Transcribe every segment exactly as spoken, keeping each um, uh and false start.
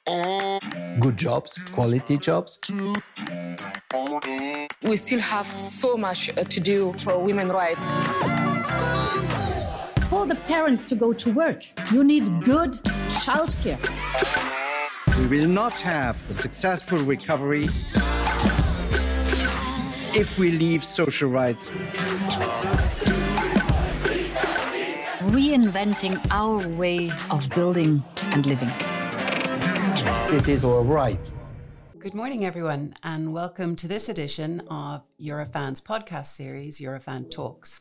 Good jobs, quality jobs. We still have so much to do for women's rights. For the parents to go to work, you need good childcare. We will not have a successful recovery if we leave social rights. Reinventing our way of building and living. It is our right. Good morning, everyone, and welcome to this edition of Eurofan's podcast series, Eurofan Talks.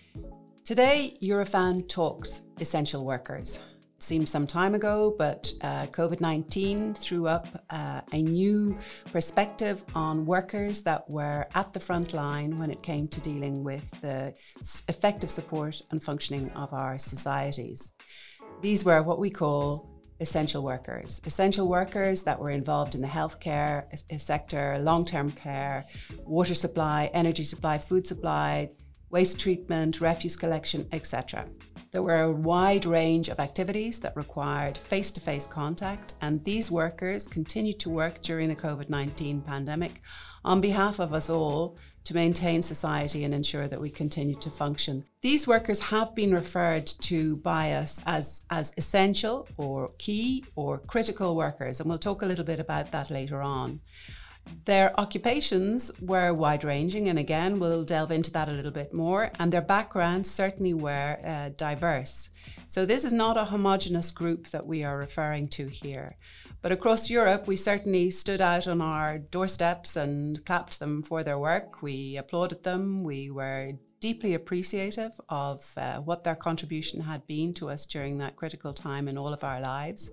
Today, Eurofan talks essential workers. It seems some time ago, but uh, COVID nineteen threw up uh, a new perspective on workers that were at the front line when it came to dealing with the effective support and functioning of our societies. These were what we call essential workers. Essential workers that were involved in the healthcare sector, long-term care, water supply, energy supply, food supply, waste treatment, refuse collection, et cetera. There were a wide range of activities that required face-to-face contact, and these workers continued to work during the COVID nineteen pandemic on behalf of us all to maintain society and ensure that we continue to function. These workers have been referred to by us as, as essential or key or critical workers, and we'll talk a little bit about that later on. Their occupations were wide-ranging, and again, we'll delve into that a little bit more, and their backgrounds certainly were uh, diverse. So this is not a homogenous group that we are referring to here. But across Europe, we certainly stood out on our doorsteps and clapped them for their work. We applauded them. We were deeply appreciative of uh, what their contribution had been to us during that critical time in all of our lives.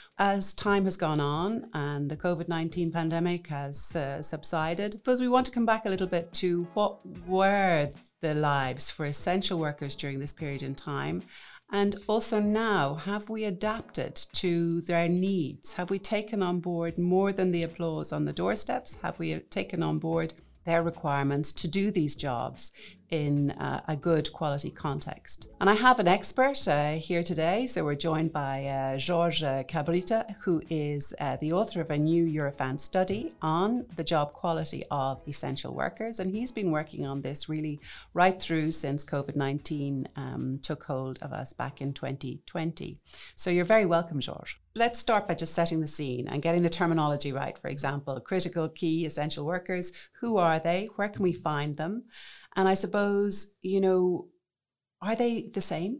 As time has gone on and the COVID nineteen pandemic has uh, subsided, I suppose we want to come back a little bit to what were the lives for essential workers during this period in time. And also now, have we adapted to their needs? Have we taken on board more than the applause on the doorsteps? Have we taken on board their requirements to do these jobs in uh, a good quality context? And I have an expert uh, here today. So we're joined by uh, Jorge Cabrita, who is uh, the author of a new Eurofan study on the job quality of essential workers. And he's been working on this really right through since COVID nineteen um, took hold of us back in twenty twenty. So you're very welcome, Jorge. Let's start by just setting the scene and getting the terminology right. For example, critical, key, essential workers. Who are they? Where can we find them? And I suppose, you know, are they the same?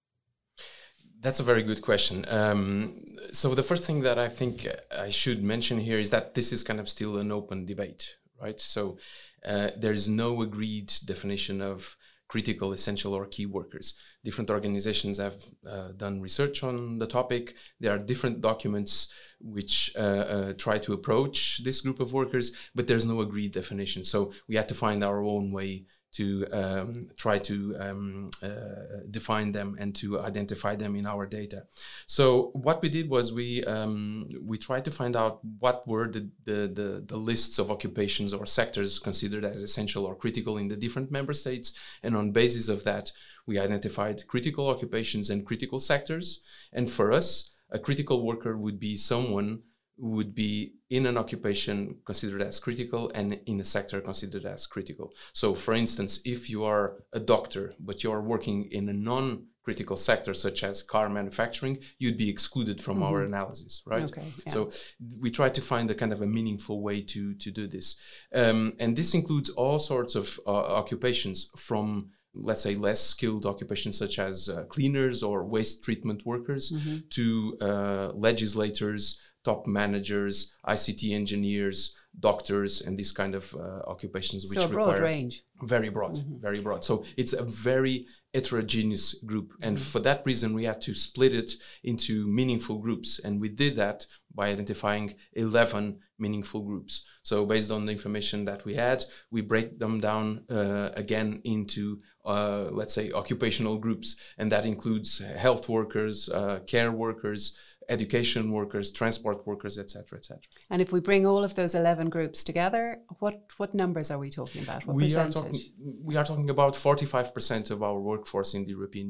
That's a very good question. Um, so the first thing that I think I should mention here is that this is kind of still an open debate, right? So uh, there is no agreed definition of critical, essential, or key workers. Different organizations have uh, done research on the topic. There are different documents which uh, uh, try to approach this group of workers, but there's no agreed definition. So we had to find our own way to um, try to um, uh, define them and to identify them in our data. So what we did was we um, we tried to find out what were the, the, the, the lists of occupations or sectors considered as essential or critical in the different member states. And on basis of that, we identified critical occupations and critical sectors. And for us, a critical worker would be someone who would be in an occupation considered as critical and in a sector considered as critical. So for instance, if you are a doctor, but you are working in a non-critical sector, such as car manufacturing, you'd be excluded from mm-hmm. our analysis, right? Okay, yeah. So we try to find a kind of a meaningful way to, to do this. Um, and this includes all sorts of uh, occupations from, let's say, less skilled occupations such as uh, cleaners or waste treatment workers mm-hmm. to uh, legislators, top managers, I C T engineers, doctors, and this kind of uh, occupations which so a broad require range. Very broad, mm-hmm. very broad. So it's a very heterogeneous group. And mm-hmm. for that reason, we had to split it into meaningful groups. And we did that by identifying eleven meaningful groups. So based on the information that we had, we break them down uh, again into, uh, let's say, occupational groups. And that includes health workers, uh, care workers, education workers, transport workers, et cetera, et cetera. And if we bring all of those eleven groups together, what, what numbers are we talking about? What we percentage? Are talking, we are talking about forty-five percent of our workforce in the European Union.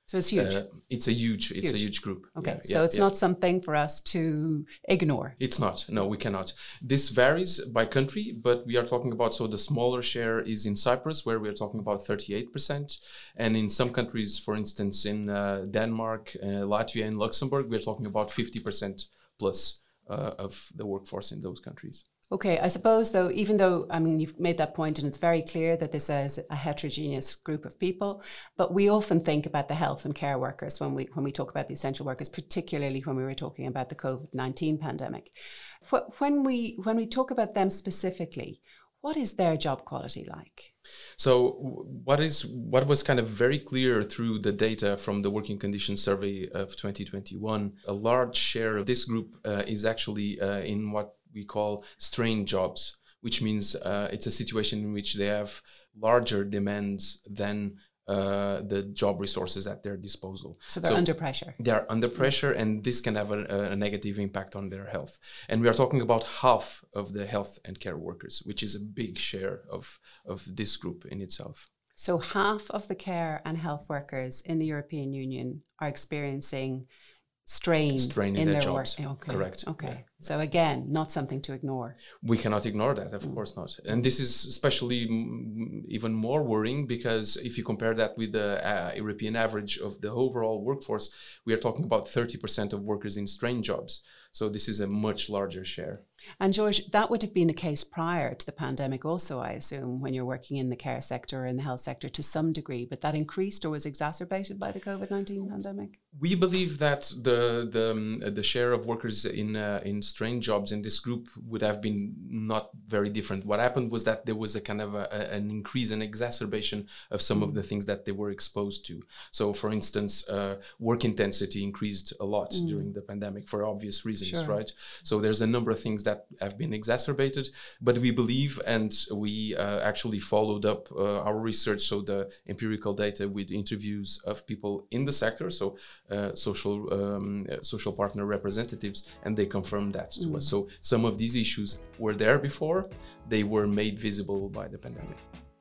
So it's huge. Uh, it's a huge, it's huge. a huge group. Okay, Yeah, so yeah, it's yeah. not something for us to ignore. It's not. No, we cannot. This varies by country, but we are talking about, so the smaller share is in Cyprus, where we are talking about thirty-eight percent. And in some countries, for instance, in uh, Denmark, uh, Latvia, and Luxembourg, we're talking about fifty percent plus uh, of the workforce in those countries. Okay, I suppose though, even though, I mean, you've made that point and it's very clear that this is a heterogeneous group of people, but we often think about the health and care workers when we when we talk about the essential workers, particularly when we were talking about the COVID nineteen pandemic. When we when we talk about them specifically, what is their job quality like? So what is what was kind of very clear through the data from the Working Conditions Survey of twenty twenty-one, a large share of this group uh, is actually uh, in what we call strained jobs, which means uh, it's a situation in which they have larger demands than uh, the job resources at their disposal. So they're so under pressure. They're under pressure, and this can have a, a negative impact on their health. And we are talking about half of the health and care workers, which is a big share of, of this group in itself. So half of the care and health workers in the European Union are experiencing strain, strain in, in their, their jobs. work. Okay. Correct. Okay. Yeah. So again, not something to ignore. We cannot ignore that, of mm. course not. And this is especially m- even more worrying because if you compare that with the uh, European average of the overall workforce, we are talking about thirty percent of workers in strained jobs. So this is a much larger share. And George, that would have been the case prior to the pandemic also, I assume, when you're working in the care sector or in the health sector to some degree, but that increased or was exacerbated by the COVID nineteen pandemic? We believe that the the, um, the share of workers in uh, in strained jobs in this group would have been not very different. What happened was that there was a kind of a, a, an increase and exacerbation of some mm. of the things that they were exposed to. So, for instance, uh, work intensity increased a lot mm. during the pandemic for obvious reasons. Sure. Right. So there's a number of things that have been exacerbated, but we believe, and we uh, actually followed up uh, our research, so the empirical data with interviews of people in the sector, so uh, social um, uh, social partner representatives, and they confirmed that to mm. us. So some of these issues were there before, they were made visible by the pandemic.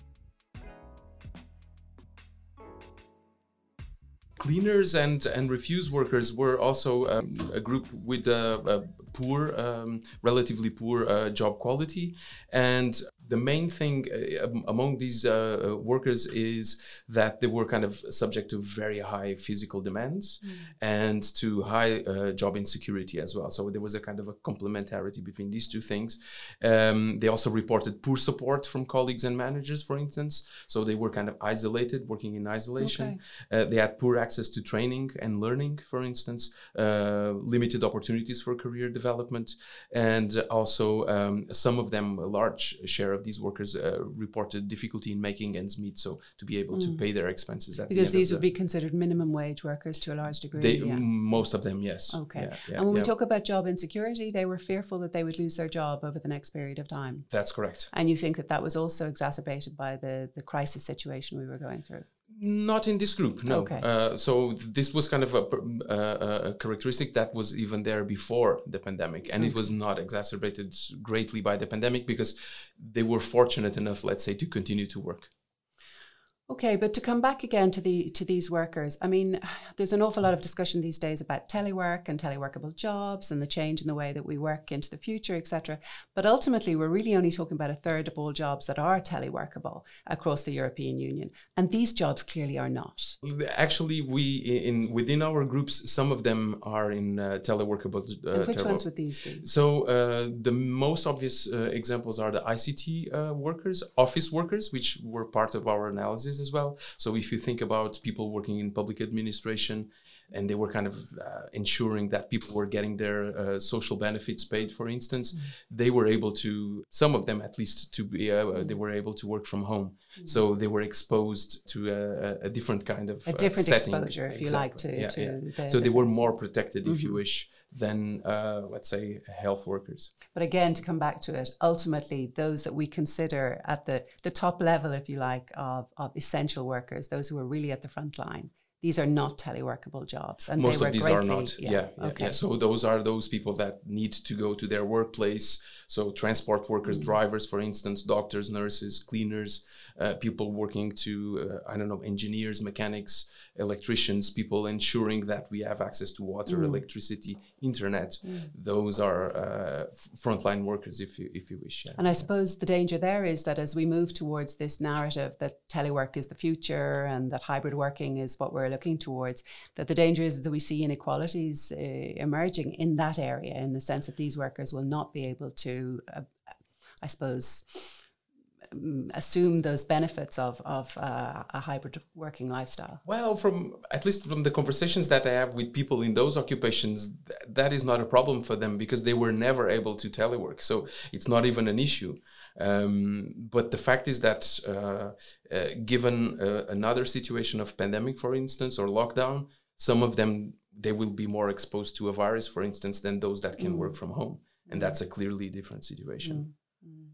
Cleaners and, and refuse workers were also um, a group with a, a poor, um, relatively poor uh, job quality. And the main thing uh, among these uh, workers is that they were kind of subject to very high physical demands mm. and to high uh, job insecurity as well. So there was a kind of a complementarity between these two things. Um, they also reported poor support from colleagues and managers, for instance. So they were kind of isolated, working in isolation. Okay. Uh, they had poor access to training and learning, for instance, uh, limited opportunities for career development. And also um, some of them, a large share of these workers uh, reported difficulty in making ends meet, so to be able mm. to pay their expenses at because the end these of would the, be considered minimum wage workers to a large degree. They, yeah. Most of them, yes. Okay. Yeah, yeah, and when yeah. we talk about job insecurity, they were fearful that they would lose their job over the next period of time. That's correct. And you think that that was also exacerbated by the, the crisis situation we were going through? Not in this group, no. Okay. Uh, so this was kind of a, uh, a characteristic that was even there before the pandemic, and okay. it was not exacerbated greatly by the pandemic because they were fortunate enough, let's say, to continue to work. Okay, but to come back again to the to these workers, I mean, there's an awful lot of discussion these days about telework and teleworkable jobs and the change in the way that we work into the future, et cetera. But ultimately, we're really only talking about a third of all jobs that are teleworkable across the European Union, and these jobs clearly are not. Actually, we in within our groups, some of them are in uh, teleworkable. Uh, and which tele- ones would these be? So uh, the most obvious uh, examples are the I C T uh, workers, office workers, which were part of our analysis as well. So if you think about people working in public administration, and they were kind of uh, ensuring that people were getting their uh, social benefits paid, for instance, mm-hmm. they were able to, some of them at least, to be, uh, mm-hmm. they were able to work from home. Mm-hmm. So they were exposed to a, a different kind of a different uh, setting. exposure, if exactly. you like, to, yeah, to yeah. the So they were more space. protected, mm-hmm. if you wish, than, uh, let's say, health workers. But again, to come back to it, ultimately, those that we consider at the, the top level, if you like, of, of essential workers, those who are really at the front line, these are not teleworkable jobs. And most they were of these greatly, are not. Yeah, yeah, yeah, okay. yeah. So those are those people that need to go to their workplace. So transport workers, mm. drivers, for instance, doctors, nurses, cleaners, uh, people working to, uh, I don't know, engineers, mechanics, electricians, people ensuring that we have access to water, mm. electricity, internet. Mm. Those are uh, frontline workers, if you if you wish. Yeah. And I suppose the danger there is that as we move towards this narrative that telework is the future and that hybrid working is what we're looking towards, that the danger is that we see inequalities uh, emerging in that area, in the sense that these workers will not be able to, uh, I suppose, um, assume those benefits of, of uh, a hybrid working lifestyle. Well, from at least from the conversations that I have with people in those occupations, th- that is not a problem for them because they were never able to telework. So it's not even an issue. Um, but the fact is that uh, uh, given uh, another situation of pandemic, for instance, or lockdown, some of them, they will be more exposed to a virus, for instance, than those that can mm. work from home. And that's a clearly different situation. Mm. Mm.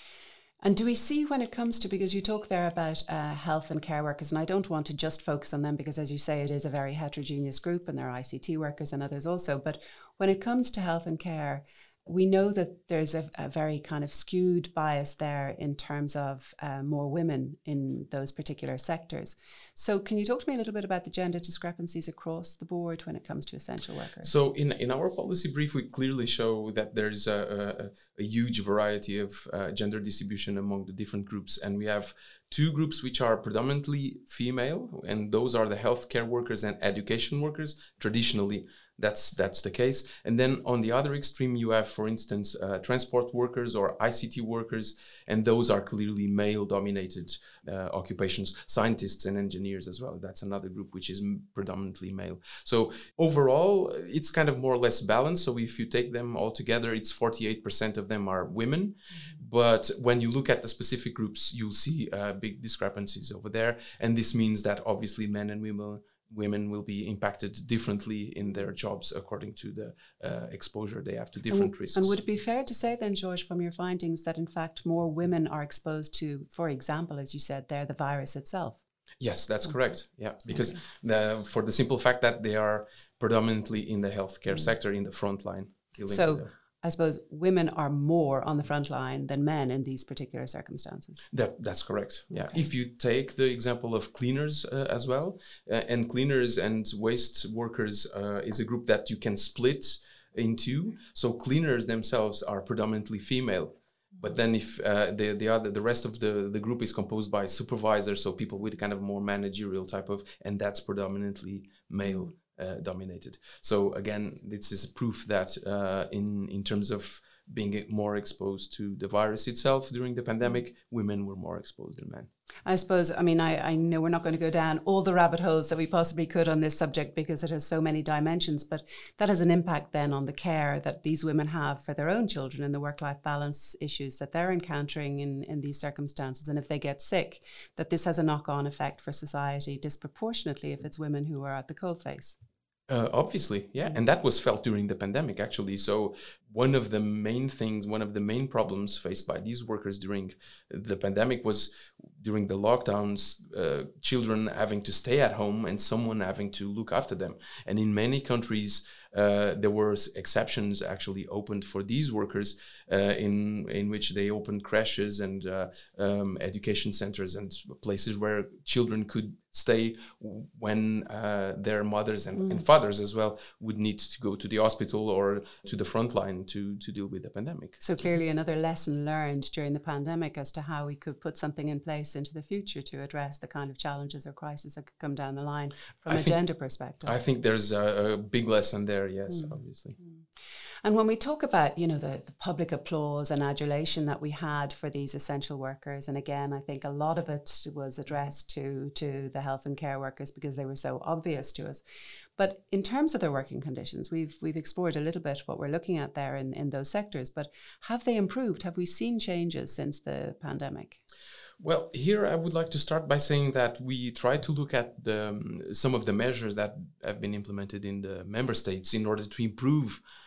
And do we see when it comes to, because you talk there about uh, health and care workers, and I don't want to just focus on them because, as you say, it is a very heterogeneous group and there are I C T workers and others also. But when it comes to health and care, we know that there's a, a very kind of skewed bias there in terms of uh, more women in those particular sectors. So can you talk to me a little bit about the gender discrepancies across the board when it comes to essential workers? So in, in our policy brief, we clearly show that there's a, a, a huge variety of uh, gender distribution among the different groups. And we have two groups which are predominantly female, and those are the healthcare workers and education workers. Traditionally, That's that's the case. And then on the other extreme, you have, for instance, uh, transport workers or I C T workers, and those are clearly male-dominated uh, occupations. Scientists and engineers as well. That's another group which is m- predominantly male. So overall, it's kind of more or less balanced. So if you take them all together, it's forty-eight percent of them are women. Mm-hmm. But when you look at the specific groups, you'll see uh, big discrepancies over there. And this means that obviously men and women women will be impacted differently in their jobs according to the uh, exposure they have to different and, risks. And would it be fair to say then, George, from your findings, that in fact more women are exposed to, for example, as you said there, the virus itself? Yes, that's okay. correct. Yeah, because okay. the, for the simple fact that they are predominantly in the healthcare mm. sector, in the front line. So I suppose women are more on the front line than men in these particular circumstances. That That's correct. Yeah. Okay. If you take the example of cleaners uh, as well, uh, and cleaners and waste workers uh, is a group that you can split in two. So cleaners themselves are predominantly female. But then if uh, the the other the rest of the, the group is composed by supervisors, so people with kind of more managerial type of, and that's predominantly male. Uh, dominated. So again, this is proof that uh, in in terms of being more exposed to the virus itself during the pandemic, women were more exposed than men. I suppose, I mean, I, I know we're not going to go down all the rabbit holes that we possibly could on this subject because it has so many dimensions, but that has an impact then on the care that these women have for their own children and the work-life balance issues that they're encountering in, in these circumstances. And if they get sick, that this has a knock-on effect for society disproportionately if it's women who are at the coalface. Uh, obviously, yeah. And that was felt during the pandemic, actually. So one of the main things, one of the main problems faced by these workers during the pandemic was during the lockdowns, uh, children having to stay at home and someone having to look after them. And in many countries, uh, there were exceptions actually opened for these workers uh, in in which they opened creches and uh, um, education centers and places where children could stay when uh, their mothers and, mm. and fathers as well would need to go to the hospital or to the front line to, to deal with the pandemic. So clearly another lesson learned during the pandemic as to how we could put something in place into the future to address the kind of challenges or crises that could come down the line from I a think, gender perspective. I think there's a, a big lesson there, yes, mm. obviously. Mm. And when we talk about, you know, the, the public applause and adulation that we had for these essential workers, and again, I think a lot of it was addressed to, to the health and care workers because they were so obvious to us. But in terms of their working conditions, we've we've explored a little bit what we're looking at there in, in those sectors, but have they improved? Have we seen changes since the pandemic? Well, here I would like to start by saying that we try to look at the, um, some of the measures that have been implemented in the member states in order to improve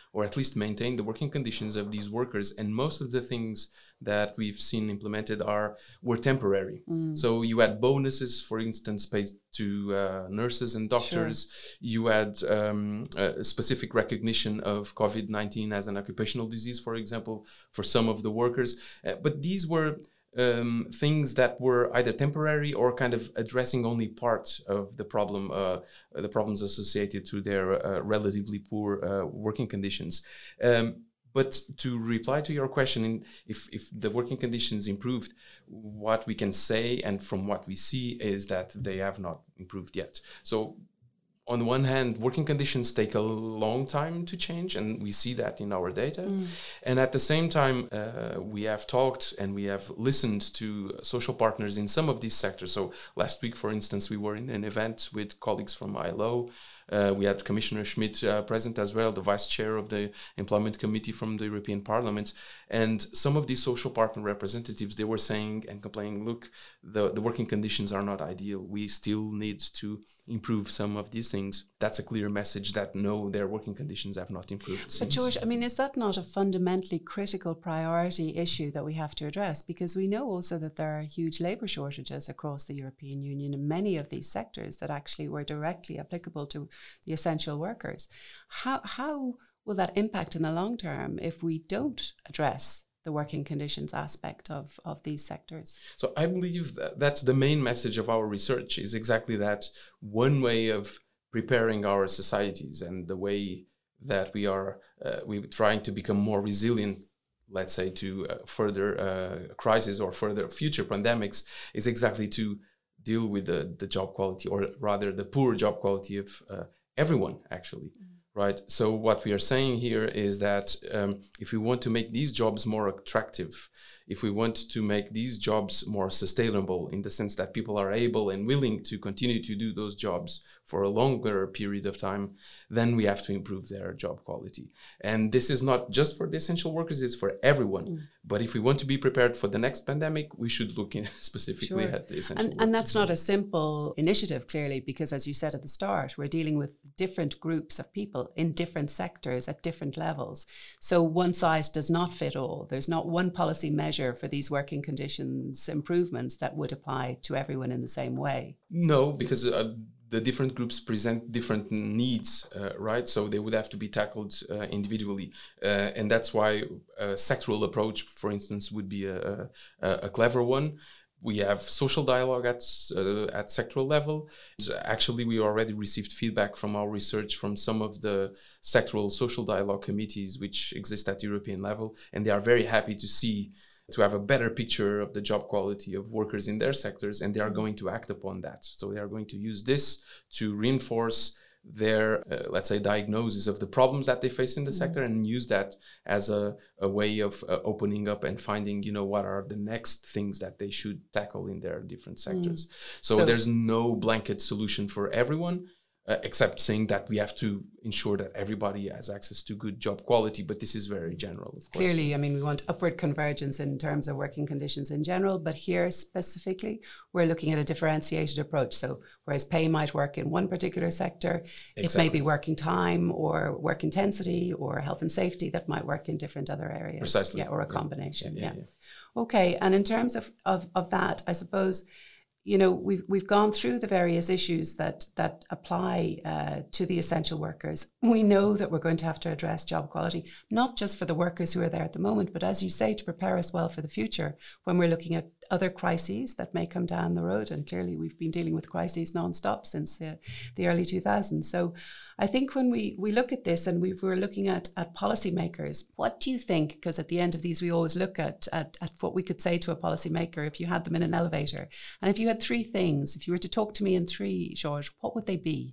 or at least maintain the working conditions of these workers. And most of the things that we've seen implemented are were temporary. Mm. So you had bonuses, for instance, paid to uh, nurses and doctors. Sure. You had um, a specific recognition of COVID nineteen as an occupational disease, for example, for some of the workers. Uh, but these were um, things that were either temporary or kind of addressing only part of the problem, uh, the problems associated to their uh, relatively poor uh, working conditions. Um, But to reply to your question, if, if the working conditions improved, what we can say and from what we see is that they have not improved yet. So on the one hand, working conditions take a long time to change, and we see that in our data. Mm. And at the same time, uh, we have talked and we have listened to social partners in some of these sectors. So last week, for instance, we were in an event with colleagues from I L O. Uh, we had Commissioner Schmidt uh, present as well, the Vice Chair of the Employment Committee from the European Parliament. And some of these social partner representatives, they were saying and complaining, look, the, the working conditions are not ideal. We still need to improve some of these things. That's a clear message that no, their working conditions have not improved But since. George, I mean, is that not a fundamentally critical priority issue that we have to address? Because we know also that there are huge labour shortages across the European Union in many of these sectors that actually were directly applicable to the essential workers. How how will that impact in the long term if we don't address the working conditions aspect of, of these sectors? So I believe that that's the main message of our research, is exactly that one way of preparing our societies and the way that we are uh, we trying to become more resilient, let's say, to uh, further uh, crises or further future pandemics, is exactly to deal with the, the job quality, or rather the poor job quality of uh, everyone, actually. Mm. Right. So what we are saying here is that um, if we want to make these jobs more attractive, if we want to make these jobs more sustainable in the sense that people are able and willing to continue to do those jobs for a longer period of time, then we have to improve their job quality. And this is not just for the essential workers, it's for everyone. Mm. But if we want to be prepared for the next pandemic, we should look in specifically sure. at the essential and, workers. And that's not a simple initiative, clearly, because as you said at the start, we're dealing with different groups of people in different sectors at different levels. So one size does not fit all. There's not one policy measure for these working conditions improvements that would apply to everyone in the same way. No, because uh, the different groups present different needs, uh, right? So they would have to be tackled uh, individually. Uh, and that's why a sectoral approach, for instance, would be a, a, a clever one. We have social dialogue at uh, at sectoral level. Actually, we already received feedback from our research from some of the sectoral social dialogue committees which exist at European level, and they are very happy to see to have a better picture of the job quality of workers in their sectors, and they are going to act upon that. So they are going to use this to reinforce their, uh, let's say, diagnosis of the problems that they face in the mm-hmm. sector, and use that as a, a way of uh, opening up and finding, you know, what are the next things that they should tackle in their different sectors. Mm. So, so there's no blanket solution for everyone, uh, except saying that we have to ensure that everybody has access to good job quality, but this is very general, of course. Clearly, I mean, we want upward convergence in terms of working conditions in general, but here specifically, we're looking at a differentiated approach. So whereas pay might work in one particular sector, exactly. It may be working time or work intensity or health and safety that might work in different other areas. Precisely. Yeah, or a combination. Yeah, yeah, yeah. yeah. Okay, and in terms of, of, of that, I suppose, you know, we've we've gone through the various issues that that apply uh, to the essential workers. We know that we're going to have to address job quality, not just for the workers who are there at the moment, but as you say, to prepare us well for the future when we're looking at other crises that may come down the road. And clearly we've been dealing with crises non-stop since uh, the early two thousands. So I think when we, we look at this and we we're looking at, at policymakers, what do you think? Because at the end of these, we always look at, at, at what we could say to a policymaker if you had them in an elevator. And if you had three things, if you were to talk to me in three, George, what would they be?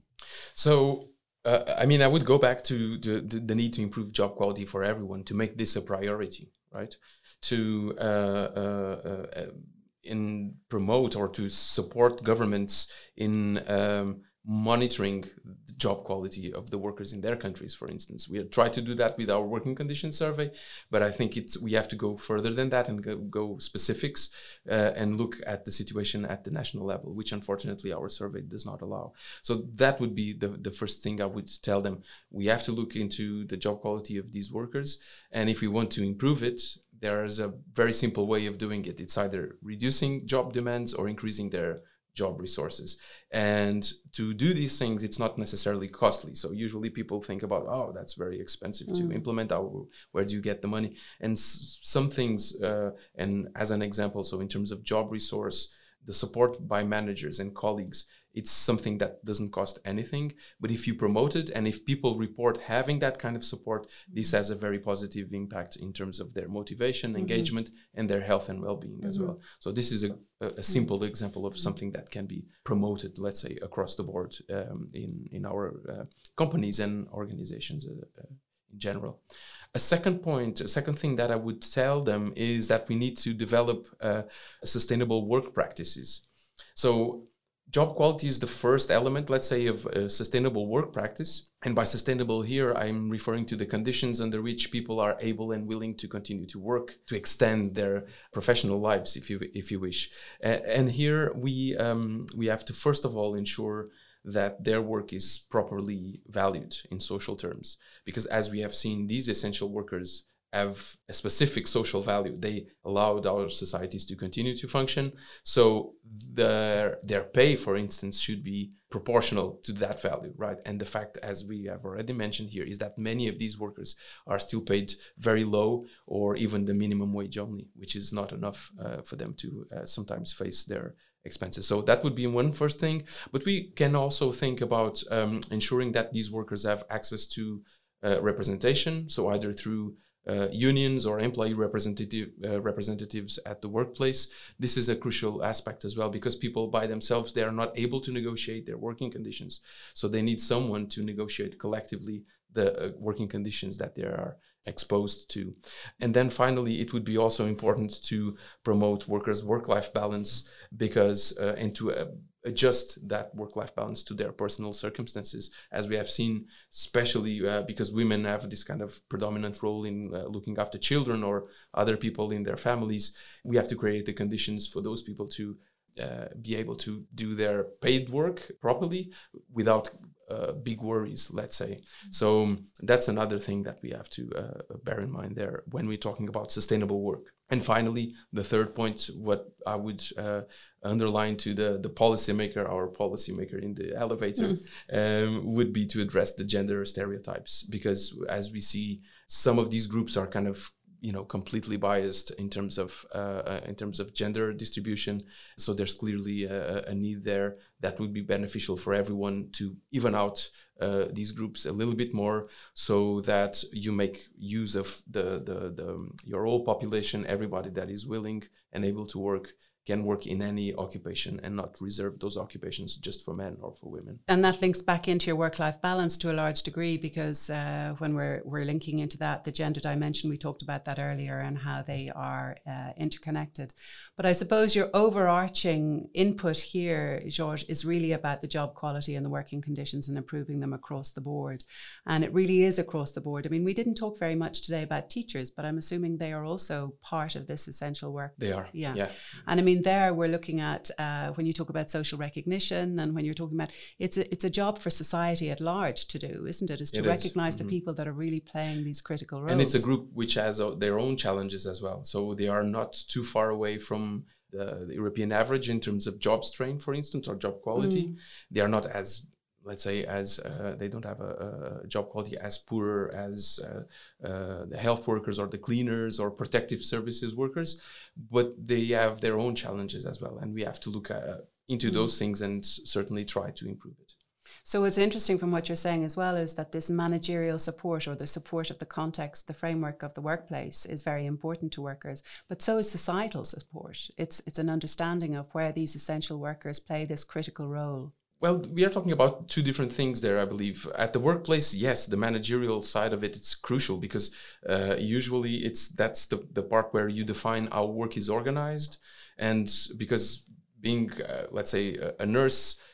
So, uh, I mean, I would go back to the, the, the need to improve job quality for everyone, to make this a priority, right? To uh, uh, uh, in promote or to support governments in um, monitoring the job quality of the workers in their countries, for instance. We try to do that with our working conditions survey, but I think it's we have to go further than that and go, go specifics uh, and look at the situation at the national level, which unfortunately our survey does not allow. So that would be the, the first thing I would tell them. We have to look into the job quality of these workers, and if we want to improve it, there is a very simple way of doing it. It's either reducing job demands or increasing their job resources. And to do these things, it's not necessarily costly. So usually people think about, oh, that's very expensive mm. to implement. How, where do you get the money? And s- some things, uh, and as an example, so in terms of job resource, the support by managers and colleagues, it's something that doesn't cost anything. But if you promote it and if people report having that kind of support, this has a very positive impact in terms of their motivation, mm-hmm. engagement, and their health and well-being mm-hmm. as well. So this is a, a simple mm-hmm. example of something that can be promoted, let's say, across the board um, in, in our uh, companies and organizations uh, uh, in general. A second point, a second thing that I would tell them is that we need to develop uh, sustainable work practices. So job quality is the first element, let's say, of a sustainable work practice. And by sustainable here, I'm referring to the conditions under which people are able and willing to continue to work, to extend their professional lives, if you if you wish. Uh, and here we um, we have to, first of all, ensure that their work is properly valued in social terms. Because as we have seen, these essential workers have a specific social value. They allowed our societies to continue to function. So their their pay, for instance, should be proportional to that value, right? And the fact, as we have already mentioned here, is that many of these workers are still paid very low or even the minimum wage only, which is not enough uh, for them to uh, sometimes face their expenses. So that would be one first thing. But we can also think about um, ensuring that these workers have access to uh, representation. So either through Uh, unions or employee representative uh, representatives at the workplace. This is a crucial aspect as well, because people by themselves, they are not able to negotiate their working conditions. So they need someone to negotiate collectively the uh, working conditions that they are exposed to. And then finally, it would be also important to promote workers' work-life balance, because uh, and to uh, adjust that work-life balance to their personal circumstances, as we have seen, especially uh, because women have this kind of predominant role in uh, looking after children or other people in their families. We have to create the conditions for those people to uh, be able to do their paid work properly without uh, big worries, let's say. So um, that's another thing that we have to uh, bear in mind there when we're talking about sustainable work. And finally, the third point, what I would uh, underline to the, the policymaker, our policymaker in the elevator, mm. um, would be to address the gender stereotypes. Because as we see, some of these groups are kind of, you know, completely biased in terms of uh, in terms of gender distribution. So there's clearly a, a need there that would be beneficial for everyone to even out uh, these groups a little bit more, so that you make use of the, the the your whole population, everybody that is willing and able to work can work in any occupation and not reserve those occupations just for men or for women. And that links back into your work-life balance to a large degree, because uh, when we're we're linking into that, the gender dimension, we talked about that earlier and how they are uh, interconnected. But I suppose your overarching input here, George, is really about the job quality and the working conditions and improving them across the board. And it really is across the board. I mean, we didn't talk very much today about teachers, but I'm assuming they are also part of this essential work. They are, yeah. yeah. And I mean, there we're looking at uh, when you talk about social recognition, and when you're talking about it's a, it's a job for society at large to do, isn't it? Is to it recognize is. Mm-hmm. the people that are really playing these critical roles. And it's a group which has uh, their own challenges as well. So they are not too far away from the, the European average in terms of job strain, for instance, or job quality. Mm. They are not as let's say, as uh, they don't have a, a job quality as poor as uh, uh, the health workers or the cleaners or protective services workers, but they have their own challenges as well. And we have to look uh, into mm-hmm. those things and certainly try to improve it. So what's interesting from what you're saying as well is that this managerial support, or the support of the context, the framework of the workplace, is very important to workers, but so is societal support. It's it's an understanding of where these essential workers play this critical role. Well, we are talking about two different things there, I believe. At the workplace, yes, the managerial side of it, it's crucial, because uh, usually it's that's the, the part where you define how work is organized. And because being, uh, let's say, a, a nurse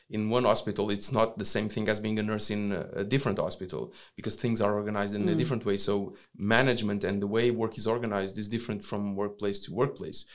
in one hospital, it's not the same thing as being a nurse in a, a different hospital, because things are organized in mm. a different way. So management and the way work is organized is different from workplace to workplace.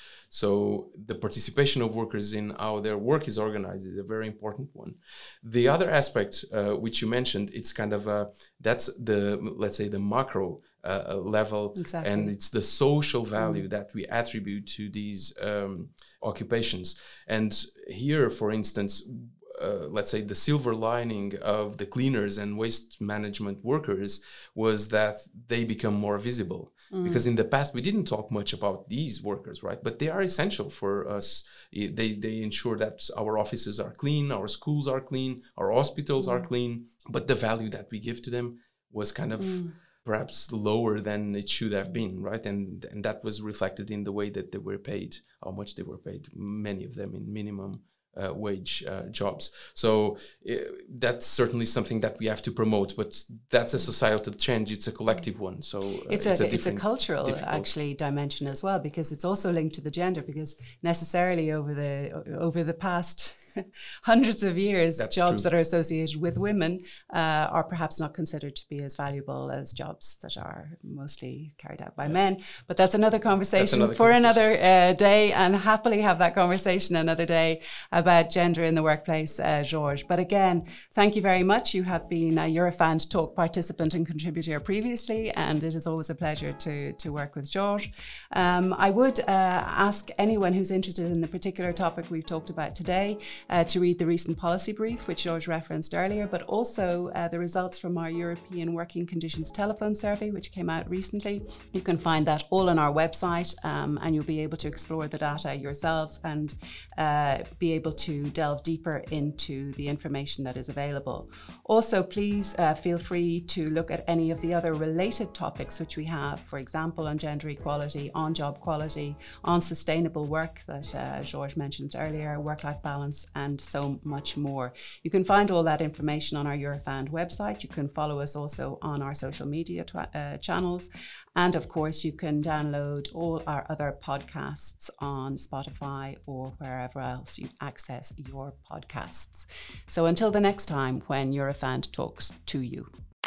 So the participation of workers in how their work is organized is a very important one. The other aspect, uh, which you mentioned, it's kind of a, that's the, let's say, the macro uh, level, exactly. and it's the social value mm. that we attribute to these um, occupations. And here, for instance, Uh, let's say the silver lining of the cleaners and waste management workers was that they become more visible. Mm. Because in the past, we didn't talk much about these workers, right? But they are essential for us. They, they ensure that our offices are clean, our schools are clean, our hospitals mm. are clean. But the value that we give to them was kind of mm. perhaps lower than it should have been, right? And, and that was reflected in the way that they were paid, how much they were paid, many of them in minimum Uh, wage uh, jobs. So uh, that's certainly something that we have to promote, but that's a societal change. It's a collective one. So uh, it's, it's a, a it's a cultural difficult. actually dimension as well, because it's also linked to the gender, because necessarily over the over the past hundreds of years, That's jobs true. that are associated with women uh, are perhaps not considered to be as valuable as jobs that are mostly carried out by yeah. men. But that's another conversation that's another for conversation. another uh, day, and happily have that conversation another day about gender in the workplace, uh, Georges. But again, thank you very much. You have been a Eurofund Talk participant and contributor previously, and it is always a pleasure to, to work with Georges. Um, I would uh, ask anyone who's interested in the particular topic we've talked about today Uh, to read the recent policy brief, which Georges referenced earlier, but also uh, the results from our European Working Conditions telephone survey, which came out recently. You can find that all on our website, um, and you'll be able to explore the data yourselves and uh, be able to delve deeper into the information that is available. Also, please uh, feel free to look at any of the other related topics which we have, for example, on gender equality, on job quality, on sustainable work that uh, Georges mentioned earlier, work-life balance, and so much more. You can find all that information on our Eurofund website. You can follow us also on our social media tw- uh, channels. And of course, you can download all our other podcasts on Spotify or wherever else you access your podcasts. So until the next time when Eurofund talks to you.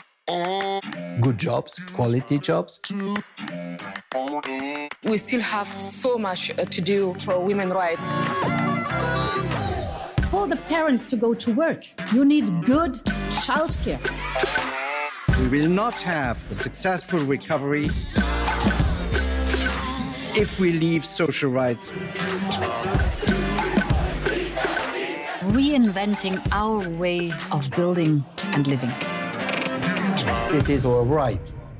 Good jobs, quality jobs. We still have so much uh, to do for women's rights. For the parents to go to work, you need good childcare. We will not have a successful recovery if we leave social rights. Reinventing our way of building and living. It is our right.